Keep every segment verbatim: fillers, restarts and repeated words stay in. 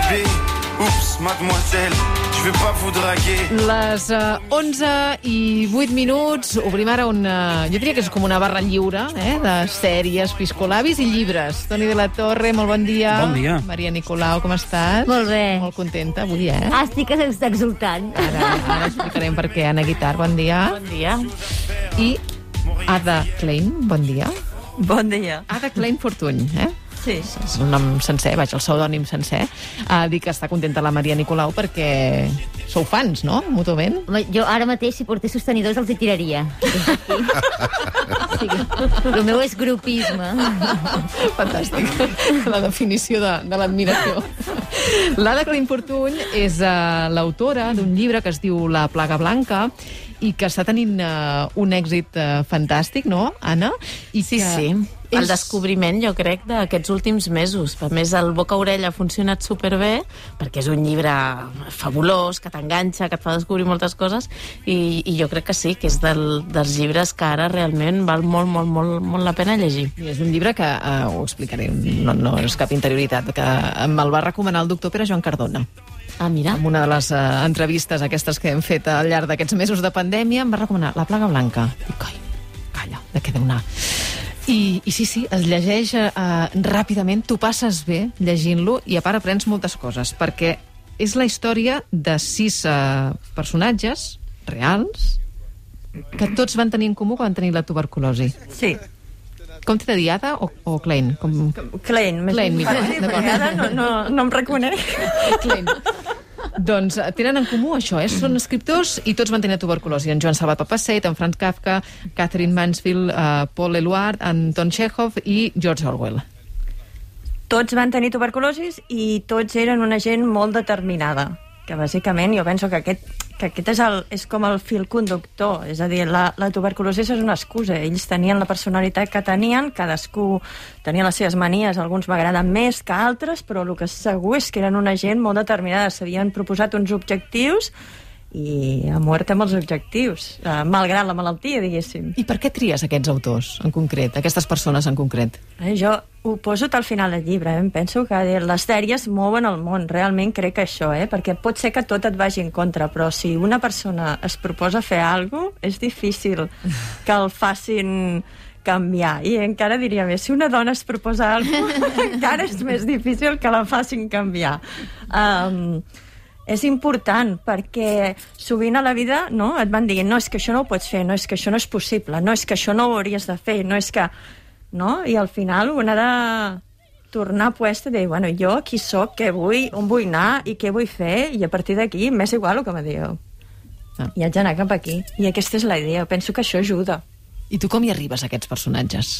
bébé. Oups, mademoiselle, je vais pas vous draguer. Les uh, onze i vuit minuts, obrim ara una... Jo diria que és com una barra lliure, eh?, de sèries, piscolabis i llibres. Toni de la Torre, molt bon dia. Bon dia. Maria Nicolau, com estàs? Molt bé. Molt contenta avui, eh? Ah, estic exultant. Ara, ara explicarem per què. Anna Guitar, bon dia. Bon dia. I Ada Klein, bon dia. Bon dia. Ada Klein Fortuny, eh? Sí. És un nom sencer, vaig, el pseudònim sencer. Uh, dic que està contenta la Maria Nicolau perquè sou fans, no?, mútuament. Home, jo ara mateix, si portés sostenidors, els hi tiraria. Sí, el meu és grupisme. Fantàstic, la definició de, de l'admiració. L'Ada Klein Fortuny és uh, l'autora d'un llibre que es diu La plaga blanca i que està tenint uh, un èxit uh, fantàstic, no, Anna? I Sí, que sí. El descobriment, jo crec, d'aquests últims mesos. A més, el boca-orella ha funcionat superbé, perquè és un llibre fabulós, que t'enganxa, que et fa descobrir moltes coses, i, i jo crec que sí, que és del, dels llibres que ara realment val molt, molt, molt, molt la pena llegir. I és un llibre que, uh, ho explicaré, no, no és cap interioritat, que me'l va recomanar el doctor Pere Joan Cardona. Ah, mira. En una de les uh, entrevistes aquestes que hem fet al llarg d'aquests mesos de pandèmia, em va recomanar La plaga blanca. Dic, ai, calla, de què deu anar? I, i sí, sí, es llegeix uh, ràpidament, tu passes bé llegint-lo i a part aprens moltes coses, perquè és la història de sis uh, personatges reals que tots van tenir en comú quan van tenir la tuberculosi. Sí. Com t'he de dir, Ada o, o Klein? Com... Klein. Més Klein, mira, fàcil, d'acord. perquè ara no, no, no em reconec. Klein. Doncs tenen en comú això, eh? Són escriptors i tots van tenir tuberculosi. En Joan Salvat Papasseit, en Franz Kafka, Catherine Mansfield, uh, Paul Eluard, Anton Chekhov i George Orwell. Tots van tenir tuberculosi i tots eren una gent molt determinada, que bàsicament jo penso que aquest, que aquest és, el, és com el fil conductor, és a dir, la, la tuberculosi és una excusa, ells tenien la personalitat que tenien, cadascú tenia les seves manies, alguns m'agraden més que altres, però el que és segur és que eren una gent molt determinada, s'havien proposat uns objectius i a mort amb els objectius, eh, malgrat la malaltia, diguéssim. I per què tries aquests autors en concret, aquestes persones en concret? Eh, jo ho poso al final del llibre, eh? Em penso que les sèries mouen el món, realment crec això, eh? Perquè pot ser que tot et vagi en contra, però si una persona es proposa fer alguna cosa, és difícil que el facin canviar, i encara diria més, si una dona es proposa alguna cosa, encara és més difícil que la facin canviar. Um, és important, perquè sovint a la vida, no, et van dient, no, és que això no ho pots fer, no, és que això no és possible, no, és que això no ho hauries de fer, no, és que... No? I al final un ha de tornar a puesta i dir, bueno, jo qui soc, què vull, on vull anar i què vull fer, i a partir d'aquí m'és igual el que me diu. Ah. I haig d'anar cap aquí. I aquesta és la idea, penso que això ajuda. I tu com hi arribes a aquests personatges?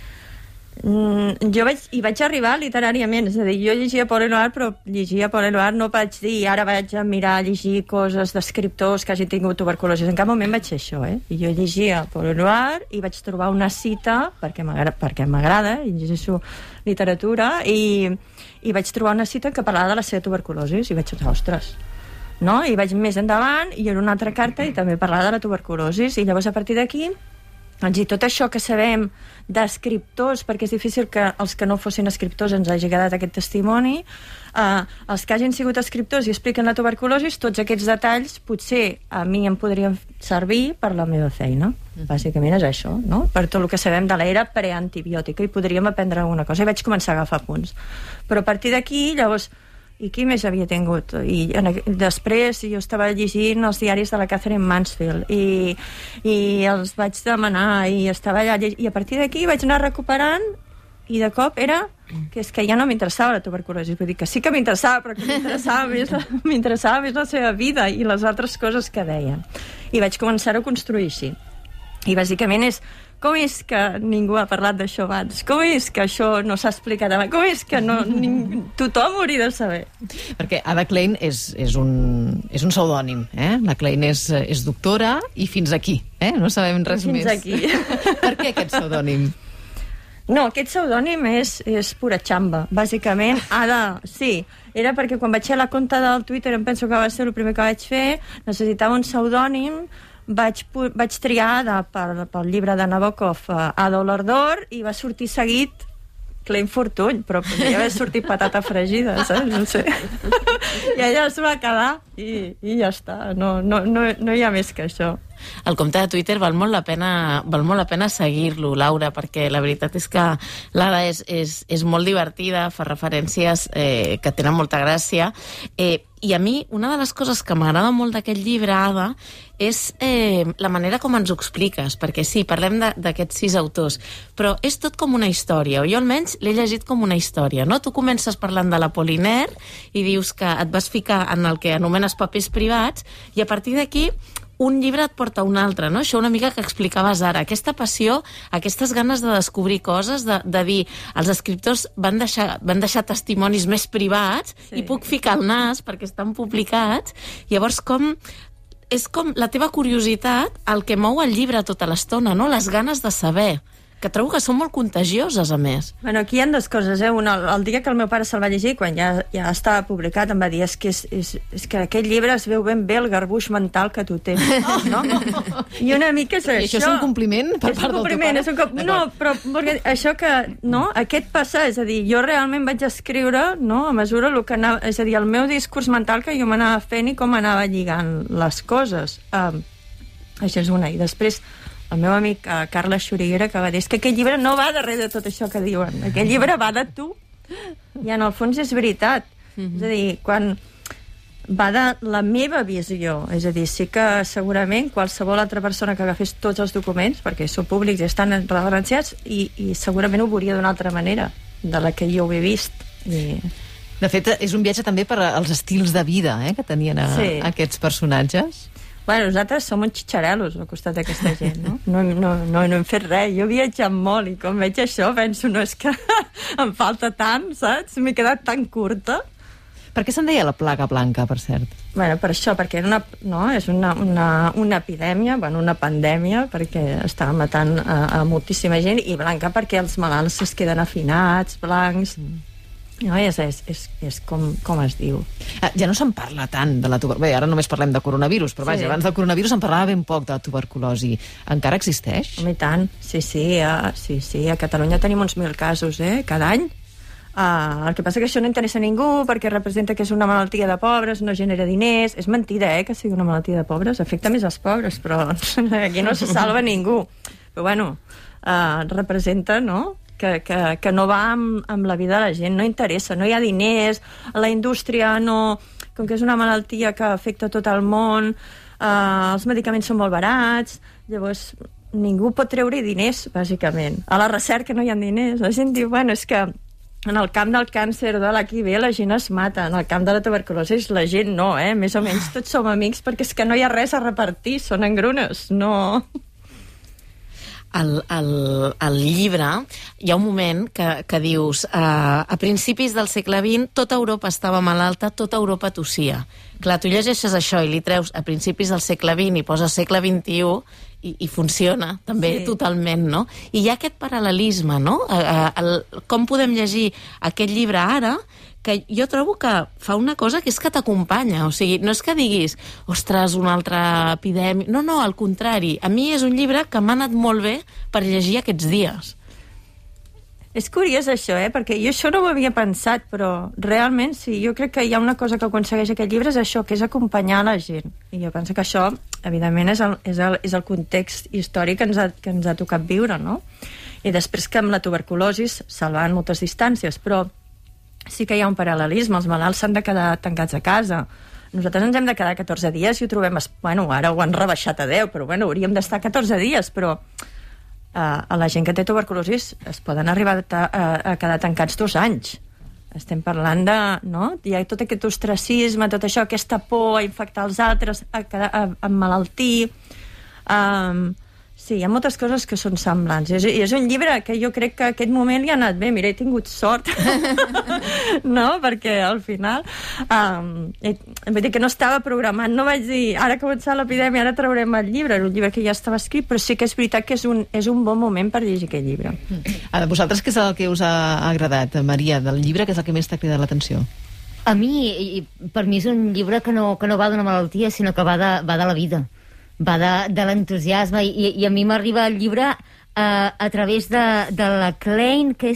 Mm, jo vaig, hi vaig arribar literàriament, és a dir, jo llegia Paul Eluard, però llegia Paul Eluard, no vaig dir ara vaig a mirar a llegir coses d'escriptors que hagin tingut tuberculosi, en cap moment vaig fer això, eh? I jo llegia Paul Eluard i vaig trobar una cita, perquè m'agrada, i llegeixo literatura, i, i vaig trobar una cita que parlava de la seva tuberculosi, i vaig dir, ostres, no? I vaig més endavant, i era una altra carta, i també parlava de la tuberculosi, i llavors a partir d'aquí doncs, i tot això que sabem d'escriptors, perquè és difícil que els que no fossin escriptors ens hagi quedat aquest testimoni, eh, els que hagin sigut escriptors i expliquen la tuberculosi, tots aquests detalls potser a mi em podrien servir per la meva feina. Mm. Bàsicament és això, no? Per tot el que sabem de l'era preantibiòtica, i podríem aprendre alguna cosa, i vaig començar a agafar punts. Però a partir d'aquí, llavors, i qui més havia tingut? I en, després jo estava llegint els diaris de la Catherine Mansfield i, i els vaig demanar i estava allà llegint, i a partir d'aquí vaig anar recuperant, i de cop era que és que ja no m'interessava la tuberculosi, vull dir que sí que m'interessava, però que m'interessava més, m'interessava més la seva vida i les altres coses que deien, i vaig començar a construir així. I bàsicament és com és que ningú ha parlat d'això abans? Com és que això no s'ha explicat abans? Com és que no, ning... tothom ho hauria de saber? Perquè Ada Klein és, és un, és un pseudònim, eh? La Klein és, és doctora i fins aquí, eh? No sabem res fins més. Fins aquí. Per què aquest pseudònim? No, aquest pseudònim és, és pura xamba, bàsicament. Ada, sí, era perquè quan vaig fer la compte del Twitter, em penso que va ser el primer que vaig fer, necessitava un pseudònim, vaig, vaig triar de, per, pel llibre de Nabokov uh, Ada o l'Ardor, i va sortir seguit Clint Fortuny, però podria haver sortit patata fregida, saps? No sé. I ella es va quedar i, i ja està. No, no, no, no hi ha més que això. El compte de Twitter val molt la pena, val molt la pena seguir-lo, Laura, perquè la veritat és que l'Ada és, és, és molt divertida, fa referències eh, que tenen molta gràcia. Eh, I a mi, una de les coses que m'agrada molt d'aquest llibre, Ada, és eh, la manera com ens ho expliques, perquè sí, parlem d'aquests sis autors, però és tot com una història, o jo almenys l'he llegit com una història, no? Tu comences parlant de l'Apollinaire i dius que et vas ficar en el que anomenes papers privats, i a partir d'aquí un llibre et porta un altre, no? Això una mica que explicaves ara, aquesta passió, aquestes ganes de descobrir coses, de, de dir, els escriptors van deixar, van deixar testimonis més privats, sí. I puc ficar el nas perquè estan publicats, llavors com és com la teva curiositat el que mou el llibre tota l'estona, no? Les ganes de saber, que trobo que són molt contagioses, a més. Bueno, aquí hi ha dues coses, eh? Una, el dia que el meu pare se'l va llegir, quan ja, ja estava publicat, em va dir, és que, és, és, és que aquest llibre es veu ben bé el garbuix mental que tu tens, no? I una mica és això. I això és un compliment per és part un del teu pare? És un compliment, no, però perquè això que, no, aquest passa, és a dir, jo realment vaig escriure, no, a mesura el que anava, és a dir, el meu discurs mental que jo m'anava fent i com anava lligant les coses. Um, això és una. I després, el meu amic uh, Carles Xuriguera, que va dir, és que aquest llibre no va darrere de tot això que diuen, aquest llibre va de tu, i en el fons és veritat. Mm-hmm. És a dir, quan va de la meva visió, és a dir, sí que segurament qualsevol altra persona que agafés tots els documents, perquè són públics i estan referenciats, i, i segurament ho veuria d'una altra manera de la que jo ho he vist. I... De fet, és un viatge també per als estils de vida eh, que tenien a, sí. aquests personatges. Bueno, nosaltres som uns xitxarelos al costat d'aquesta gent, no? No, no, no, no hem fet res. Jo he viatjat molt i com veig això penso, no, és que em falta tant, saps? M'he quedat tan curta. Per què se'n deia la plaga blanca, per cert? Bueno, per això, perquè era una, no, és una, una, una epidèmia, bueno, una pandèmia, perquè estava matant a, a moltíssima gent, i blanca perquè els malalts es queden afinats, blancs... Mm. No, és, és, és, és com, com es diu. Ah, ja no se'n parla tant de la tuberculosi. Bé, ara només parlem de coronavirus, però vaja, sí. Abans del coronavirus se'n parlava ben poc de la tuberculosi. Encara existeix? Home, i tant. Sí, sí, a, sí, sí. A Catalunya tenim uns mil casos, eh? Cada any. Uh, el que passa que això no interessa a ningú perquè representa que és una malaltia de pobres, no genera diners. És mentida, eh, que sigui una malaltia de pobres. Afecta més als pobres, però aquí no se salva ningú. Però bueno, uh, representa, no?, Que, que, que no va amb, amb la vida de la gent, no interessa, no hi ha diners, la indústria no... Com que és una malaltia que afecta tot el món, eh, els medicaments són molt barats, llavors ningú pot treure diners, bàsicament. A la recerca no hi ha diners. La gent diu, bueno, és que en el camp del càncer de l'H I V la gent es mata, en el camp de la tuberculosi la gent no, eh? Més o menys tots som amics perquè és que no hi ha res a repartir, són engrunes, no... Al, al, al llibre hi ha un moment que, que dius uh, a principis del segle vint tota Europa estava malalta, tota Europa tossia. Clar, tu llegeixes això i li treus a principis del segle vint i poses segle vint-i-u i, i funciona també sí. Totalment, no? I hi ha aquest paral·lelisme, no? Uh, uh, el, com podem llegir aquest llibre ara, que jo trobo que fa una cosa que és que t'acompanya, o sigui, no és que diguis ostres, una altra epidèmia, no, no, al contrari, a mi és un llibre que m'ha anat molt bé per llegir aquests dies. És curiós això, eh? Perquè jo això no ho havia pensat, però realment sí, jo crec que hi ha una cosa que aconsegueix aquest llibre, és això, que és acompanyar la gent. I jo penso que això, evidentment, és el, és el, és el context històric que ens, ha, que ens ha tocat viure, no? I després que amb la tuberculosi salvant moltes distàncies, però sí que hi ha un paral·lelisme, els malalts s'han de quedar tancats a casa. Nosaltres ens hem de quedar catorze dies i ho trobem... Bueno, ara ho han rebaixat a deu, però bueno, hauríem d'estar catorze dies, però uh, a la gent que té tuberculosi es poden arribar a, a, a quedar tancats dos anys. Estem parlant de... No? Hi ha tot aquest ostracisme, tot això, aquesta por a infectar els altres, a, quedar, a, a emmalaltir... Um, Sí, hi ha moltes coses que són semblants. I és, és un llibre que jo crec que aquest moment li ha anat bé. Mira, he tingut sort. No? Perquè al final... Um, he, vull dir que no estava programat. No vaig dir, ara ha començat l'epidèmia, ara traurem el llibre. Era un llibre que ja estava escrit, però sí que és veritat que és un, és un bon moment per llegir aquest llibre. A vosaltres què és el que us ha agradat, Maria, del llibre? Què és el que més t'ha cridat l'atenció? A mi, i, per mi és un llibre que no, que no va d'una malaltia, sinó que va de, va de la vida. Va de, de l'entusiasme, i, i a mi m'arriba el llibre uh, a través de, de la Klein, que és,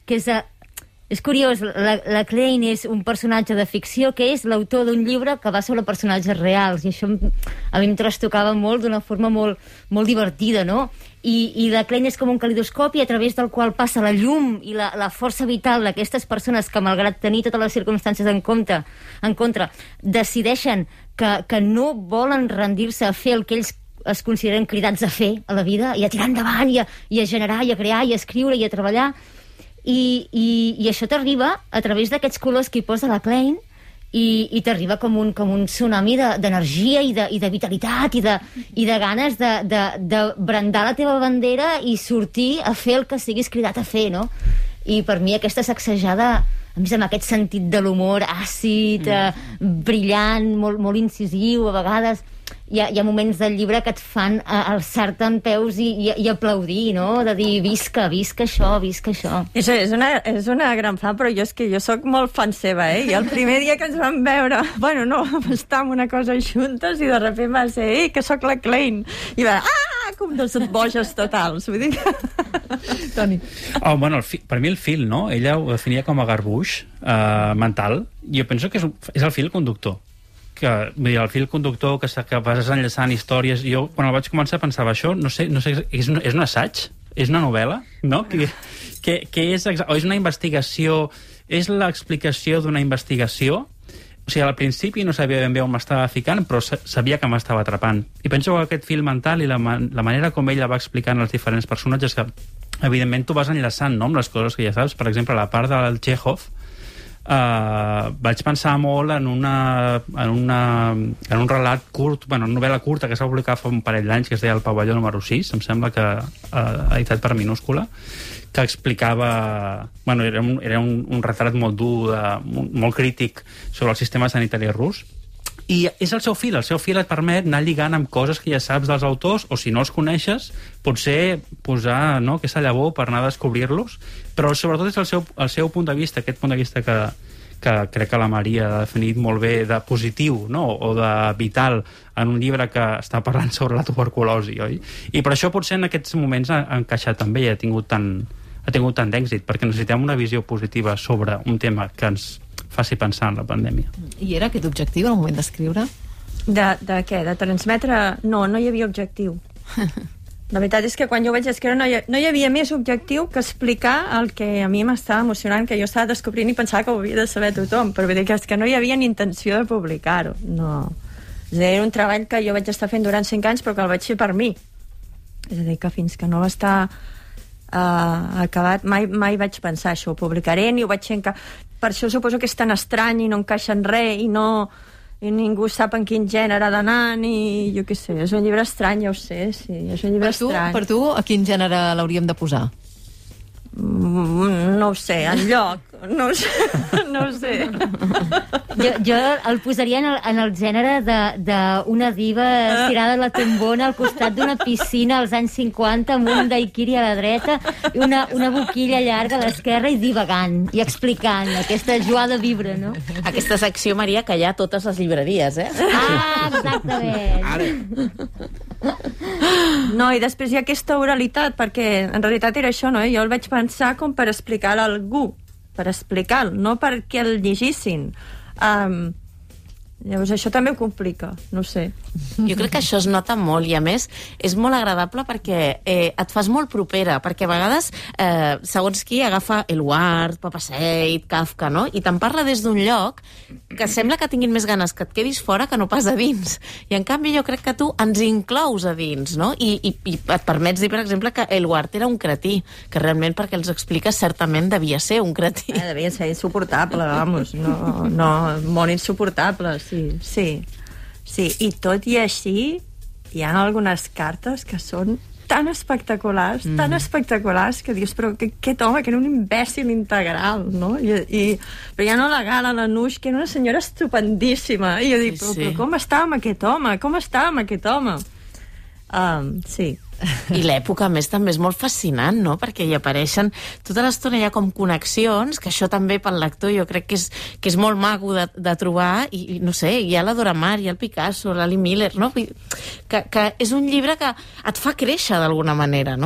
que és... A, és curiós, la, la Klein és un personatge de ficció que és l'autor d'un llibre que va sobre personatges reals, i això a mi em trastocava molt d'una forma molt, molt divertida, no? I, i la Klein és com un calidoscopi a través del qual passa la llum i la, la força vital d'aquestes persones que, malgrat tenir totes les circumstàncies en compte, en contra, decideixen que, que no volen rendir-se a fer el que ells es consideren cridats a fer a la vida, i a tirar endavant, i a, i a generar, i a crear, i a escriure, i a treballar. I, i, i això t'arriba a través d'aquests colors que hi posa la Klein, i, i t'arriba com un, com un tsunami d'energia de, i, de, i de vitalitat i de, i de ganes de, de, de brandar la teva bandera i sortir a fer el que siguis cridat a fer, no? I per mi aquesta sacsejada, a més amb aquest sentit de l'humor àcid, mm. eh, brillant, molt, molt incisiu, a vegades hi ha, hi ha moments del llibre que et fan eh, alçar-te en peus i, i, i aplaudir, no? De dir, visca, visca això, visca això. És, és, una, és una gran fan, però jo és que jo sóc molt fan seva, eh? I el primer dia que ens vam veure, bueno, no, vam estar amb una cosa juntes i de sobte va ser, ei, que sóc la Klein. I va, ah, com dos boges totals. Vull dir que... Toni. Oh, bueno, el fi, per mi el fil, no? Ella ho definia com a garbuix eh, mental. Jo penso que és, és el fil conductor. Que, vull dir, el fil conductor que, que vas enllaçant històries. Jo, quan el vaig començar, pensava això, no sé, no sé és, un, és un assaig? És una novel·la? No? Que, que, que és, o és una investigació? És l'explicació d'una investigació? O sigui, al principi no sabia ben bé on m'estava ficant, però sabia que m'estava atrapant. I penso que aquest fil mental i la, la manera com ella va explicant els diferents personatges, que evidentment tu vas enllaçant, no?, amb les coses que ja saps. Per exemple, la part del Chekhov, Uh, vaig pensar molt en una, en una en un relat curt, bueno, una novel·la curta que s'ha publicat fa un parell d'anys, que es deia El pavelló número sis, em sembla que uh, editat per Minúscula, que explicava, bueno, era un, era un, un retrat molt dur, de, molt crític sobre el sistema sanitari rus. I és el seu fil, el seu fil et permet anar lligant amb coses que ja saps dels autors, o si no els coneixes, potser posar, no, aquesta llavor per anar a descobrir-los, però sobretot és el seu, el seu punt de vista, aquest punt de vista que, que crec que la Maria ha definit molt bé, de positiu, no?, o de vital, en un llibre que està parlant sobre la tuberculosi, oi? I per això potser en aquests moments ha encaixat també i ha tingut tant, ha tingut tant d'èxit, perquè necessitem una visió positiva sobre un tema que ens faci pensar en la pandèmia. I era aquest objectiu al moment d'escriure? De, de què? De transmetre? No, no hi havia objectiu. La veritat és que quan jo vaig escriure no hi, no hi havia més objectiu que explicar el que a mi m'estava emocionant, que jo estava descobrint i pensava que ho havia de saber tothom, però vull dir que és que no hi havia ni intenció de publicar-ho. No. És a dir, era un treball que jo vaig estar fent durant cinc anys, però que el vaig fer per mi. És a dir, que fins que no va estar uh, acabat, mai, mai vaig pensar això, ho publicaré, ni ho vaig fer enca... Per això suposo que és tan estrany i no encaixa en res i no... i ningú sap en quin gènere d'anar, ni... jo què sé, és un llibre estrany, ja ho sé, sí, és un llibre per tu, estrany. Per tu, a quin gènere l'hauríem de posar? Mm, no ho sé, en lloc, no ho sé, no ho sé. Jo, jo el posaria en el, en el gènere d'una diva estirada a la tombona al costat d'una piscina als anys cinquanta amb un daiquiri a la dreta i una, una boquilla llarga a l'esquerra i divagant i explicant aquesta joie de viure, no? Aquesta secció, Maria, que hi ha a totes les llibreries, eh? Ah, exactament. Ara. No, i després hi ha aquesta oralitat, perquè en realitat era això, no? Jo el vaig pensar com per explicar a algú, per explicar-lo, no perquè el llegissin. Um, llavors això també ho complica, no ho sé. Jo crec que això es nota molt i a més és molt agradable perquè eh, et fas molt propera, perquè a vegades eh, segons qui agafa Eluard, Papaseit, Kafka, no? I te'n parla des d'un lloc que sembla que tinguin més ganes que et quedis fora que no pas a dins, i en canvi jo crec que tu ens inclous a dins, no? I, i, i et permets dir, per exemple, que Eluard era un cretí, que realment perquè els expliques certament devia ser un cretí. Eh, devia ser insuportable, vamos, no, no, molt insuportable, sí. Sí, sí, sí, i tot i així hi ha algunes cartes que són tan espectaculars, mm. tan espectaculars que dius, però que, aquest home que era un imbècil integral, no? I, i, però ja no la Gala, la Nuix, que era una senyora estupendíssima, i jo dic, però, sí. però com està amb aquest home? Com està amb aquest home? Um, sí. I l'època, a més, també és molt fascinant, no? Perquè hi apareixen tota l'estona hi ha com connexions, que això també pel lector jo crec que és, que és molt maco de, de trobar, i, i no sé, hi ha la Dora Maar, hi ha el Picasso, l'Ali Miller, no? Que, que és un llibre que et fa créixer d'alguna manera, no?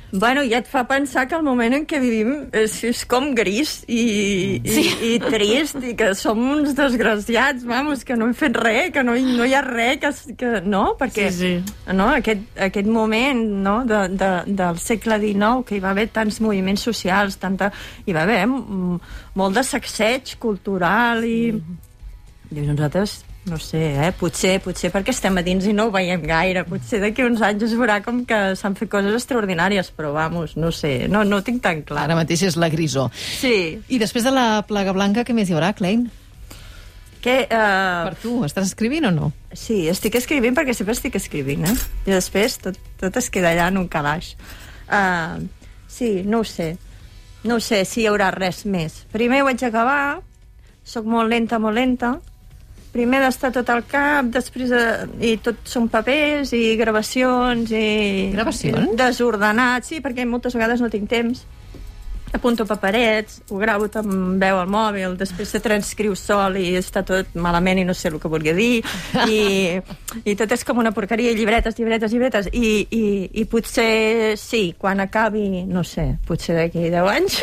Bueno, ja et fa pensar que el moment en què vivim és, és com gris i, sí. i, i trist, i que som uns desgraciats, vamos, que no hem fet res, que no, no hi ha res, que, que no? Perquè sí, sí. No, aquest, aquest moment no, de, de, del segle dinou, que hi va haver tants moviments socials, tanta, hi va haver molt de sacseig cultural i... Mm. I nosaltres... No sé, eh? Potser, potser perquè estem a dins i no ho veiem gaire. Potser d'aquí uns anys es veurà com que s'han fet coses extraordinàries, però vamos, no sé, no, no ho tinc tan clar. Ara mateix és la grisó. Sí. I després de la plaga blanca, què més hi haurà, Klein? Que, uh... Per tu, estàs escrivint o no? Sí, estic escrivint perquè sempre estic escrivint, eh? I després tot, tot es queda allà en un calaix. Uh, sí, no ho sé. No ho sé si hi haurà res més. Primer ho vaig acabar, soc molt lenta, molt lenta, primer d'estar tot al cap, després de, i tot són papers i gravacions i... Gravacions? I desordenat, sí, perquè moltes vegades no tinc temps. Apunto paperets, ho gravo amb veu al mòbil, després se transcriu sol i està tot malament i no sé el que volia dir, i, i tot és com una porqueria, llibretes, llibretes, llibretes, i, i, i potser sí, quan acabi, no sé, potser d'aquí deu anys.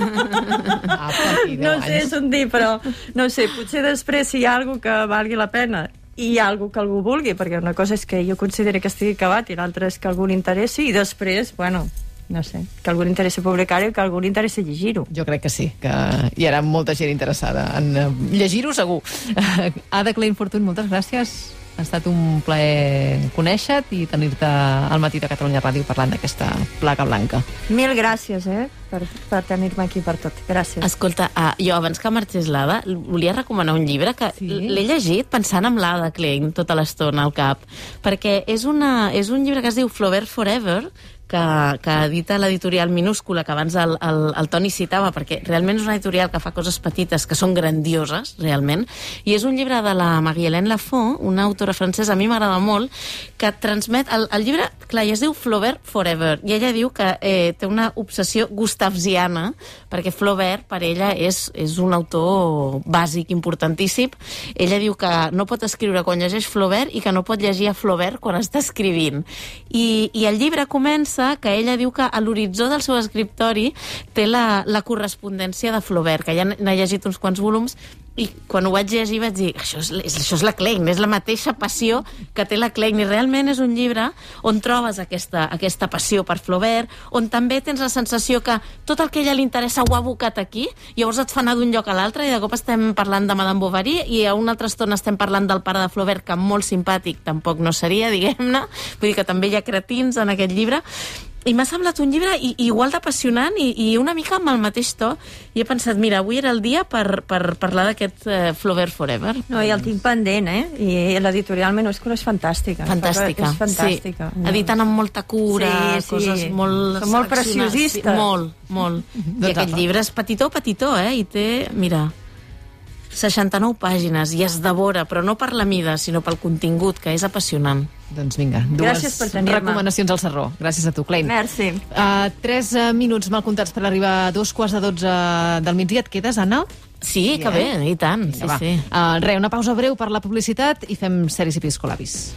Ah, no sé, és un dir, però no sé, potser després si hi ha alguna que valgui la pena i hi ha alguna que algú vulgui, perquè una cosa és que jo consideri que estigui acabat i l'altra és que algú l'interessi, i després, bueno, no sé, que algú l'interessi publicar-ho i que algú l'interessi llegir-ho. Jo crec que sí, que hi haurà molta gent interessada en llegir-ho segur. Ada Klein Fortuny, moltes gràcies. Ha estat un plaer conèixer-te i tenir-te al matí de Catalunya Ràdio parlant d'aquesta plaga blanca. Mil gràcies, eh, per, per tenir-me aquí per tot. Gràcies. Escolta, uh, jo abans que marxés l'Ada, volia recomanar un llibre que sí? l'he llegit pensant en l'Ada Klein tota l'estona al cap, perquè és, una, és un llibre que es diu Flaubert Forever, que, que edita l'editorial Minúscula, que abans el, el, el Toni citava, perquè realment és una editorial que fa coses petites que són grandioses, realment, i és un llibre de la Marie-Hélène Lafont, una autora francesa, a mi m'agrada molt, que transmet... El, el llibre, clar, ja es diu Flaubert Forever, i ella diu que eh, té una obsessió gustavsiana, perquè Flaubert, per ella, és, és un autor bàsic, importantíssim. Ella diu que no pot escriure quan llegeix Flaubert i que no pot llegir a Flaubert quan està escrivint. I, i el llibre comença que ella diu que a l'horitzó del seu escriptori té la, la correspondència de Flaubert, que ja n'ha llegit uns quants volums, i quan ho vaig llegir vaig dir això és, això és la Klein, és la mateixa passió que té la Klein, i realment és un llibre on trobes aquesta, aquesta passió per Flaubert, on també tens la sensació que tot el que a ella li interessa ho ha abocat aquí, llavors et fa anar d'un lloc a l'altre, i de cop estem parlant de Madame Bovary i a una altra estona estem parlant del pare de Flaubert, que molt simpàtic tampoc no seria, diguem-ne, vull dir que també hi ha cretins en aquest llibre. I m'ha semblat un llibre i, i igual d'apassionant i, i una mica amb el mateix to, i he pensat, mira, avui era el dia per, per parlar d'aquest uh, Flaubert Forever. No, i el tinc pendent, eh? I l'editorial Minúscula és fantàstica. Fantàstica, és fantàstica. Sí. Editant amb molta cura, sí, sí. coses molt... Són molt preciosistes. Sí, molt, molt. I aquest llibre és petitó, petitó, eh? I té, mira... seixanta-nou pàgines, i es devora, però no per la mida, sinó pel contingut, que és apassionant. Doncs vinga, dues recomanacions al Sarró. Gràcies a tu, Klein. Merci. Uh, tres uh, minuts mal comptats per arribar a dos quarts de dotze del migdia. Et quedes, Anna? Sí, que bé, i tant. Sí, sí. sí. Uh, re, una pausa breu per la publicitat i fem sèries i piscolabis.